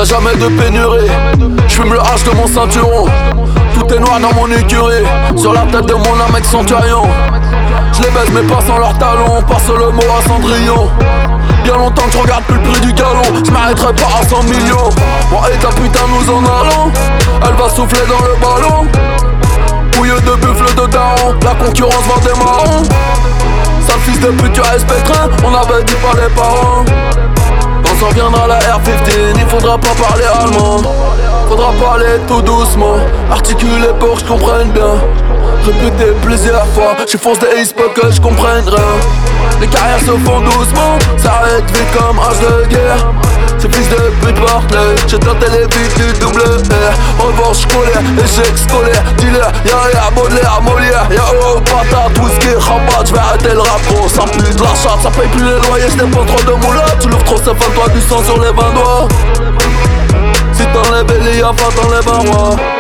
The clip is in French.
Y'a jamais de pénurie. J'fume le H de mon ceinturon. Tout est noir dans mon écurie. Sur la tête de mon âme ex-centurion. J'les baise mais pas sans leurs talons. Passe le mot à Cendrillon. Bien longtemps que je regarde plus le prix du galon. J'm'arrêterai pas à 100 millions. Moi et ta putain nous en allons. Elle va souffler dans le ballon. Pouilleux de buffle de daron. La concurrence vend des marrons. Sale fils de pute tu respecteras. On avait dit par les parents. Quand ça viendra la R15, il faudra pas parler allemand. Faudra parler tout doucement, articuler pour que je comprenne bien. Répéter plusieurs fois, je fonce des ace pour que je comprenne rien. Les carrières se font doucement, s'arrête vite comme âge de guerre. Ces fils de pute portent l'œil, j'ai tenté les vies du double R. Revanche scolaire, échec scolaire, dealer, y'a Baudelaire, Molière. Y'a oh patate, whisky, rabat, j'vais arrêter le rap gros. Ça pue de la chatte, ça paye plus les loyers, j'n'ai pas trop de moula. Tu l'ouvres trop, c'est fan, toi du sang sur les 20 doigts. Si t'enlèves Elia, va t'enlèves un roi.